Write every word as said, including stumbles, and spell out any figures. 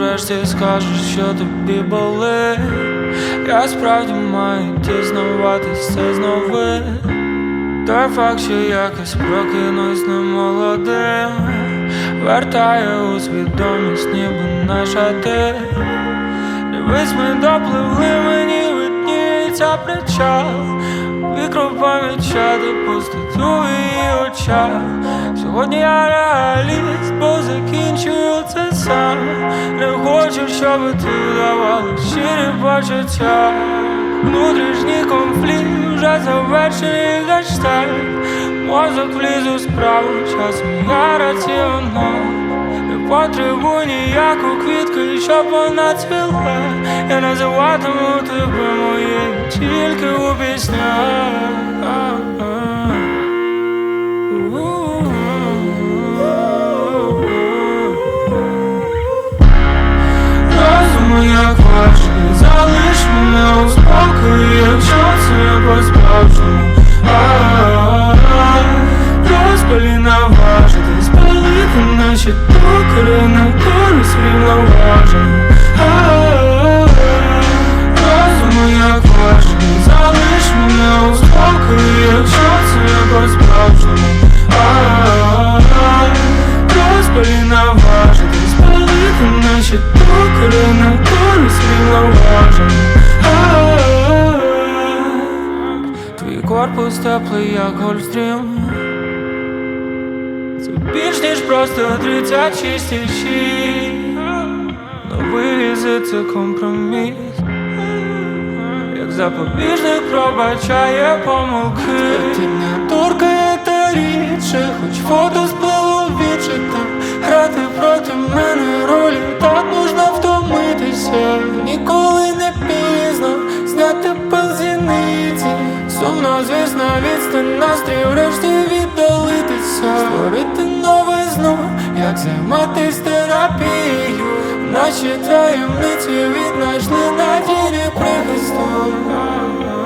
врешті скажеш, що тобі болить. Я справді маю дізнаватись це знову. Той факт, що якось прокинусь немолодим, вертає у свідомість, ніби наша ти. Дивись, ми допливли, мені видніється причал. Вікро помічати пустоту в її очах. Сьогодні я реаліст, бо закінчую це сам. Не хочу, щоб ти давала щирі почуття. Внутрішній конфлікт вже завершений гештальт. Мозок вліз у справу, часом я раціонал. Не потребую ніяку квітку, і щоб вона цвіла. Я називатиму тебе моєю тільки у піснях. Розуму як важкий, залиш мене у спокої, якщо це по-справжньому. Розпалі наважити, спалити наші токари на користь рівноваження. Розуму як важкий, залиш мене у спокої, якщо це по-справжньому. Розпалі наважити, спалити наші токари на користь рівноваження. Твій корпус теплий, як Гольфстрім. Це більш ніж просто тридцять шість і шість. Новий візит – це компроміс. Як запобіжник пробачає помилки. Не торкає та рідше, хоч фото сплило відчиття. Грати проти мене ролі, так можна втомитися. Ніколи не пізно зняти пил зіниці. Сумно, звісно, відстань, настрій врешті віддалитися. Створити новизну, як займатись терапією. Наші таємниці віднайшли надійний прихисток.